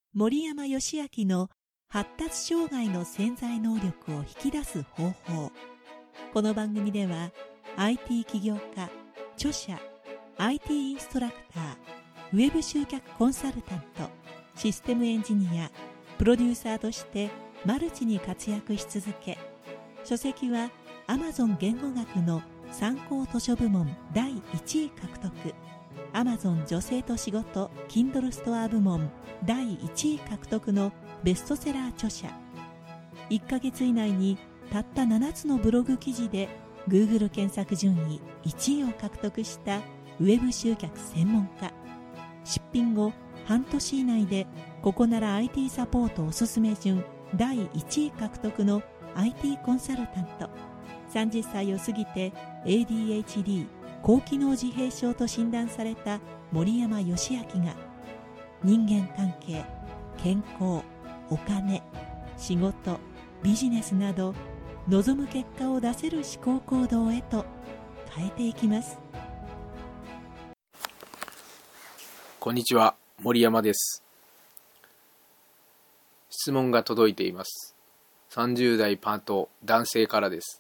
森山義明の発達障害の潜在能力を引き出す方法。この番組では IT 起業家、著者、IT インストラクター、ウェブ集客コンサルタント、システムエンジニア、プロデューサーとしてマルチに活躍し続け、書籍は Amazon 言語学の参考図書部門第1位獲得、Amazon 女性と仕事 Kindle ストア部門第1位獲得のベストセラー著者。1ヶ月以内にたった7つのブログ記事で Google 検索順位1位を獲得したウェブ集客専門家。出品後半年以内でここなら IT サポートおすすめ順第1位獲得の IT コンサルタント。30歳を過ぎて ADHD 高機能自閉症と診断された森山義明が、人間関係、健康、お金、仕事、ビジネスなど望む結果を出せる思考行動へと変えていきます。 こんにちは、森山です。質問が届いています。30代パート男性からです。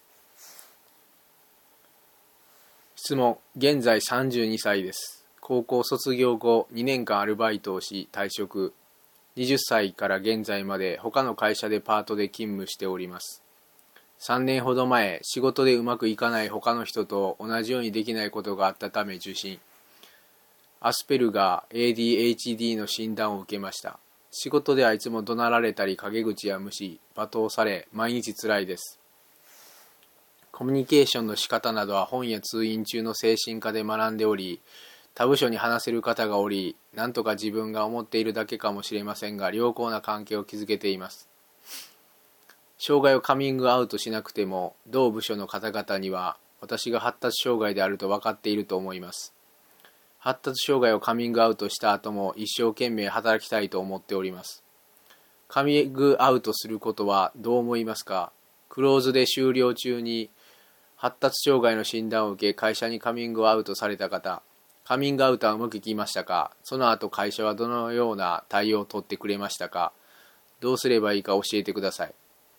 質問、現在32歳です。高校卒業後2年間アルバイトをし退職。20歳から現在まで他の会社でパートで勤務しております。3年ほど前、仕事でうまくいかない他の人と同じようにできないことがあったため受診。アスペルガー ADHD の診断を受けました。仕事ではいつも怒鳴られたり陰口や無視、罵倒され毎日つらいです。コミュニケーションの仕方などは本や通院中の精神科で学んでおり、他部署に話せる方がおり、なんとか自分が思っているだけかもしれませんが、良好な関係を築けています。障害をカミングアウトしなくても、同部署の方々には私が発達障害であると分かっていると思います。発達障害をカミングアウトした後も一生懸命働きたいと思っております。カミングアウトすることはどう思いますか？クローズで終了中に発達障害の診断を受け会社にカミングアウトされた方、カミングアウトはうまくいきましたか？その後会社はどのような対応を取ってくれましたか？どうすればいいか教えてください。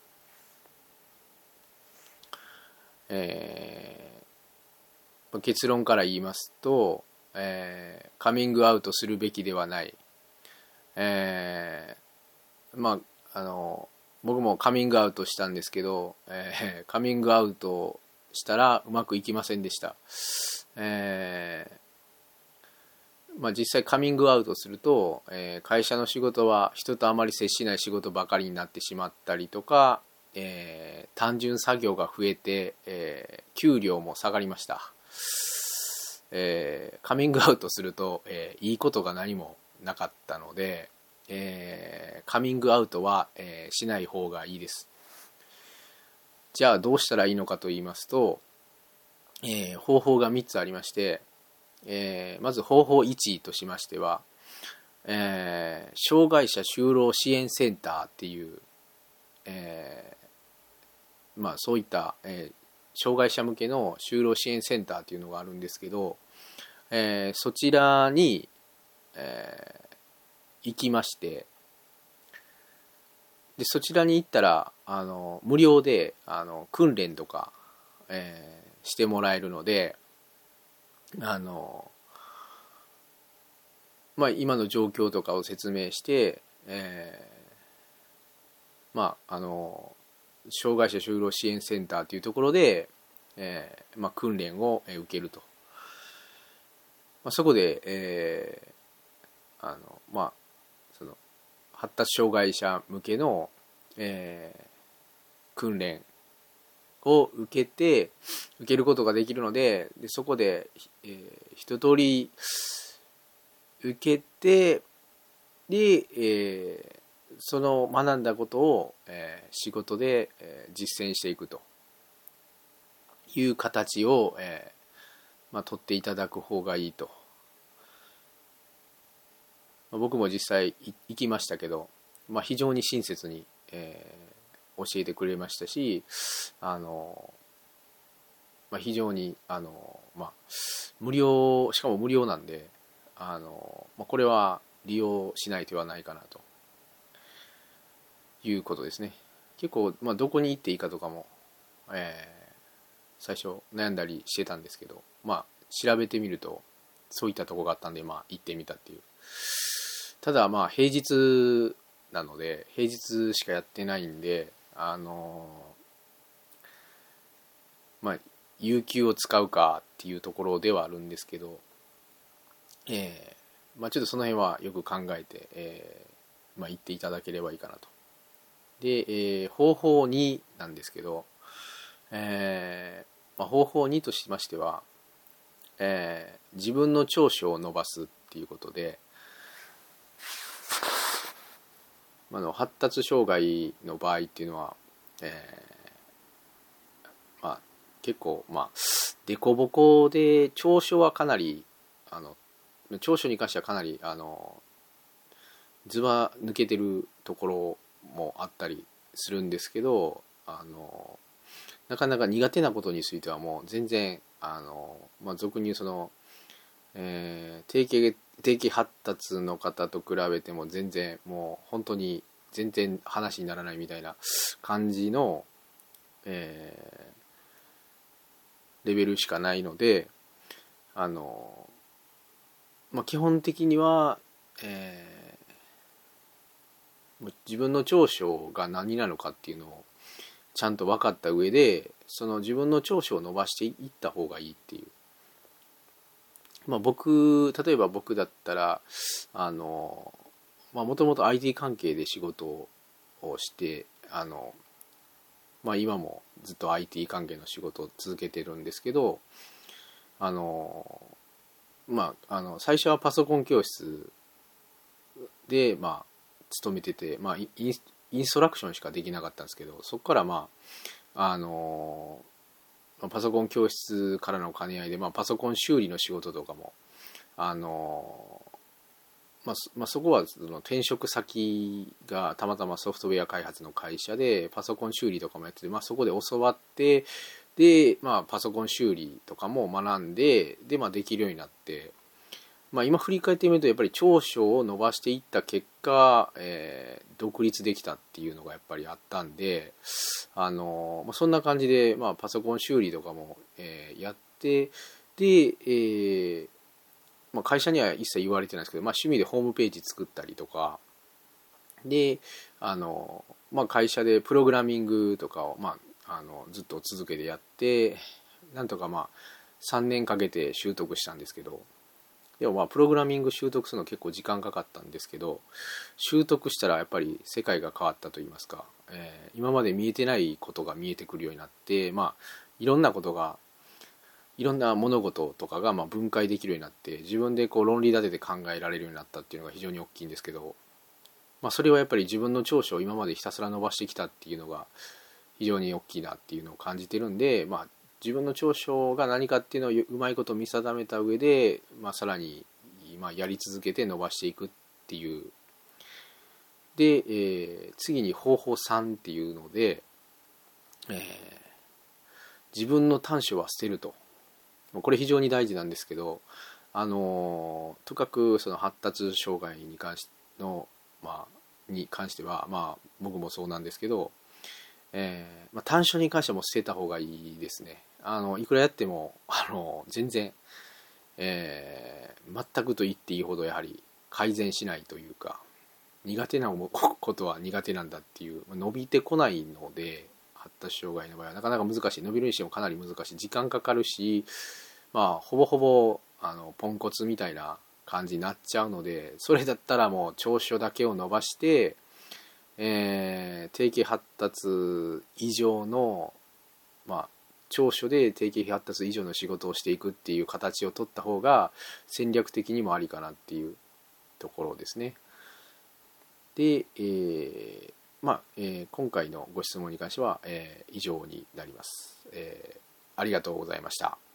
結論から言いますと、カミングアウトするべきではない。僕もカミングアウトしたんですけど、カミングアウトしたらうまくいきませんでした。実際カミングアウトすると、会社の仕事は人とあまり接しない仕事ばかりになってしまったりとか、単純作業が増えて、給料も下がりました。カミングアウトすると、いいことが何もなかったので、カミングアウトは、しない方がいいです。じゃあどうしたらいいのかと言いますと、方法が3つありまして、まず方法1としましては、障害者就労支援センターっていう、そういった、障害者向けの就労支援センターっていうのがあるんですけど、そちらに、行きまして、でそちらに行ったら無料で訓練とか、してもらえるので、今の状況とかを説明して、障害者就労支援センターというところで、訓練を受けると。そこで、その発達障害者向けの、訓練を受けることができるので、そこで、一通り受けて、で、その学んだことを、仕事で、実践していくという形を、取っていただく方がいいと。僕も実際行きましたけど、非常に親切に、教えてくれましたし、非常に無料、しかも無料なんで、これは利用しない手はないかなということですね。結構、どこに行っていいかとかも、最初悩んだりしてたんですけど、調べてみるとそういったとこがあったんで、行ってみたっていう。ただ平日なので、平日しかやってないんで、有給を使うかっていうところではあるんですけど、ちょっとその辺はよく考えて、言っていただければいいかなと。で、方法2なんですけど、方法2としましては、自分の長所を伸ばすっていうことで、発達障害の場合っていうのは、結構凸凹で、長所はかなり長所に関してはかなりずば抜けてるところもあったりするんですけど、なかなか苦手なことについてはもう全然俗に言うその、定期発達の方と比べても全然もう本当に全然話にならないみたいな感じの、レベルしかないので、基本的には、自分の長所が何なのかっていうのをちゃんと分かった上で、その自分の長所を伸ばしていった方がいいっていう。例えば僕だったらもともと IT 関係で仕事をして今もずっと IT 関係の仕事を続けてるんですけど、最初はパソコン教室で勤めてて、インストラクションしかできなかったんですけど、そこからパソコン教室からの兼ね合いで、パソコン修理の仕事とかもそこはその転職先がたまたまソフトウェア開発の会社でパソコン修理とかもやってて、そこで教わって、で、パソコン修理とかも学んで、で、できるようになって、今振り返ってみるとやっぱり長所を伸ばしていった結果、独立できたっていうのがやっぱりあったんで、そんな感じで、パソコン修理とかも、やって、で、会社には一切言われてないですけど、趣味でホームページ作ったりとかで、会社でプログラミングとかを、ずっと続けてやって、なんとか3年かけて習得したんですけど、でもプログラミング習得するの結構時間かかったんですけど、習得したらやっぱり世界が変わったといいますか、今まで見えてないことが見えてくるようになって、いろんなことが、いろんな物事とかが分解できるようになって、自分で論理立てて考えられるようになったっていうのが非常に大きいんですけど、それはやっぱり自分の長所を今までひたすら伸ばしてきたっていうのが非常に大きいなっていうのを感じてるんで、自分の長所が何かっていうのをうまいこと見定めた上で、さらにやり続けて伸ばしていくっていう。で、次に方法3っていうので、自分の短所は捨てると。これ非常に大事なんですけど、とかくその発達障害に関しては、僕もそうなんですけど、短所に関してはもう捨てた方がいいですね。いくらやっても全然、全くと言っていいほどやはり改善しないというか、苦手なことは苦手なんだっていう、伸びてこないので、発達障害の場合はなかなか難しい。伸びるにしてもかなり難しい。時間かかるし、ほぼほぼポンコツみたいな感じになっちゃうので、それだったらもう長所だけを伸ばして、定期発達以上の、長所で定期発達以上の仕事をしていくっていう形を取った方が戦略的にもありかなっていうところですね。で、今回のご質問に関しては、以上になります。ありがとうございました。